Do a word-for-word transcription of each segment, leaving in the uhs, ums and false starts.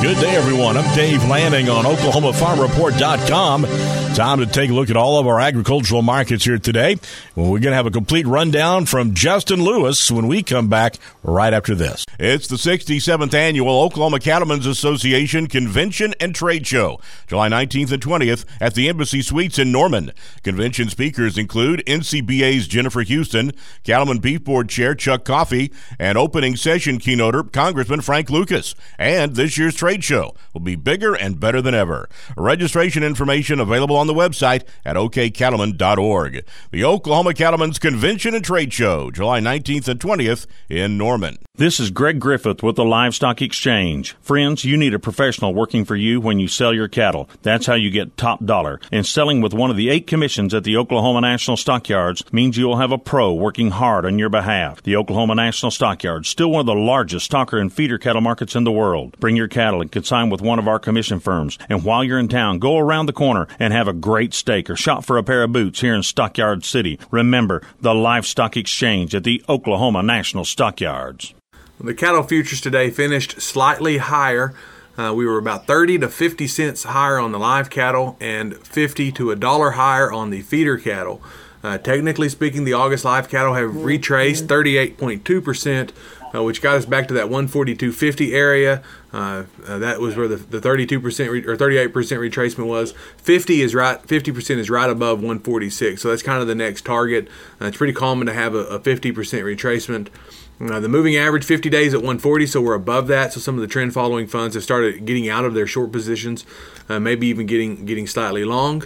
Good day, everyone. I'm Dave Lanning on Oklahoma Farm Report dot com. Time to take a look at all of our agricultural markets here today. Well, we're going to have a complete rundown from Justin Lewis when we come back right after this. It's the sixty-seventh Annual Oklahoma Cattlemen's Association Convention and Trade Show, July nineteenth and twentieth at the Embassy Suites in Norman. Convention speakers include N C B A's Jennifer Houston, Cattlemen Beef Board Chair Chuck Coffey, and opening session keynoter Congressman Frank Lucas. And this year's trade show will be bigger and better than ever. Registration information available on the website at o k cattlemen dot org. The Oklahoma Cattlemen's Convention and Trade Show, July nineteenth and twentieth in Norman. This is Greg Griffith with the Livestock Exchange. Friends, you need a professional working for you when you sell your cattle. That's how you get top dollar. And selling with one of the eight commissions at the Oklahoma National Stockyards means you will have a pro working hard on your behalf. The Oklahoma National Stockyards, still one of the largest stocker and feeder cattle markets in the world. Bring your cattle and consign with one of our commission firms. And while you're in town, go around the corner and have a great steak or shop for a pair of boots here in Stockyard City. Remember, the Livestock Exchange at the Oklahoma National Stockyards. The cattle futures today finished slightly higher. Uh, we were about thirty to fifty cents higher on the live cattle and fifty to a dollar higher on the feeder cattle. Uh, technically speaking, the August live cattle have retraced thirty-eight point two percent, uh, which got us back to that one forty-two fifty area. Uh, uh, that was where the, the thirty-two percent re- or thirty-eight percent retracement was. fifty is right. fifty percent is right above one forty-six, so that's kind of the next target. Uh, it's pretty common to have a, a fifty percent retracement. Uh, the moving average fifty days at one forty, so we're above that. So some of the trend following funds have started getting out of their short positions, uh, maybe even getting getting slightly long.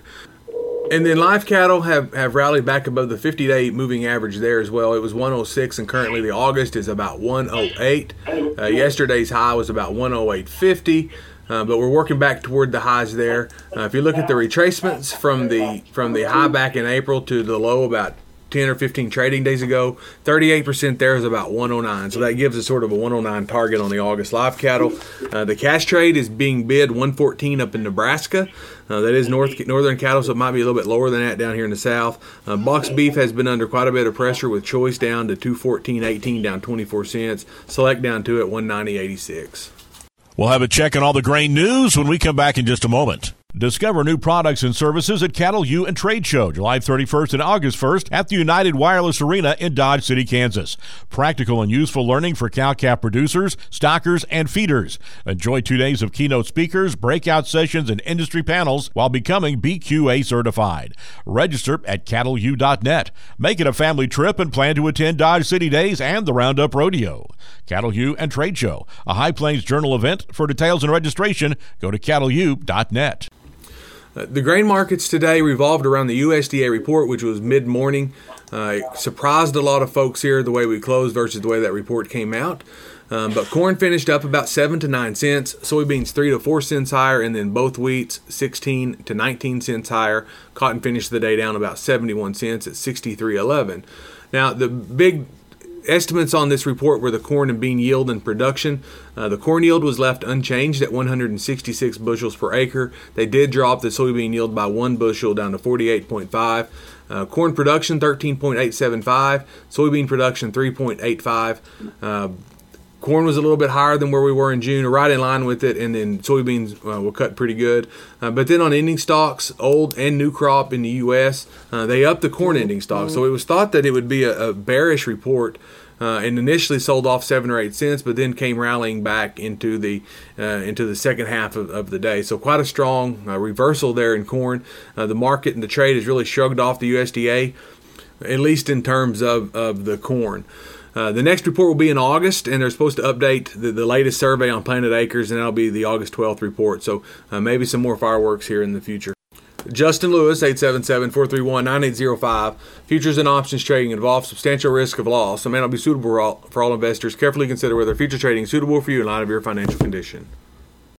And then live cattle have, have rallied back above the fifty-day moving average there as well. It was one oh six, and currently the August is about one oh eight. Uh, yesterday's high was about one oh eight fifty. Uh, but we're working back toward the highs there. Uh, if you look at the retracements from the from the high back in April to the low about ten or fifteen trading days ago, thirty-eight percent there is about one oh nine. So that gives us sort of a one oh nine target on the August live cattle. Uh, the cash trade is being bid one fourteen up in Nebraska. Uh, that is north northern cattle, so it might be a little bit lower than that down here in the south. Uh, box beef has been under quite a bit of pressure, with choice down to two fourteen eighteen, down twenty-four cents. Select down to at one ninety eighty-six. We'll have a check on all the grain news when we come back in just a moment. Discover new products and services at Cattle U and Trade Show, July thirty-first and August first at the United Wireless Arena in Dodge City, Kansas. Practical and useful learning for cow-calf producers, stockers, and feeders. Enjoy two days of keynote speakers, breakout sessions, and industry panels while becoming B Q A certified. Register at cattle u dot net. Make it a family trip and plan to attend Dodge City Days and the Roundup Rodeo. Cattle U and Trade Show, a High Plains Journal event. For details and registration, go to cattle u dot net. Uh, the grain markets today revolved around the U S D A report, which was mid-morning. Uh, it surprised a lot of folks here the way we closed versus the way that report came out. Um, but corn finished up about seven to nine cents, soybeans three to four cents higher, and then both wheats sixteen to nineteen cents higher. Cotton finished the day down about seventy-one cents at sixty-three eleven. Now, the big estimates on this report were the corn and bean yield and production. Uh, the corn yield was left unchanged at one hundred sixty-six bushels per acre. They did drop the soybean yield by one bushel down to forty-eight point five. Uh, corn production thirteen point eight seven five. Soybean production three point eight five. Uh, Corn was a little bit higher than where we were in June, right in line with it, and then soybeans uh, were cut pretty good. Uh, but then on ending stocks, old and new crop in the U S, uh, they upped the corn ending stock. So it was thought that it would be a, a bearish report, uh, and initially sold off seven or eight cents, but then came rallying back into the uh, into the second half of, of the day. So quite a strong uh, reversal there in corn. Uh, the market and the trade has really shrugged off the U S D A, at least in terms of, of the corn. Uh, the next report will be in August, and they're supposed to update the, the latest survey on planted acres, and that'll be the August twelfth report. So uh, maybe some more fireworks here in the future. Justin Lewis, eight seven seven, four three one, nine eight zero five. Futures and options trading involves substantial risk of loss and may not be suitable for all, for all investors. Carefully consider whether future trading is suitable for you in light of your financial condition.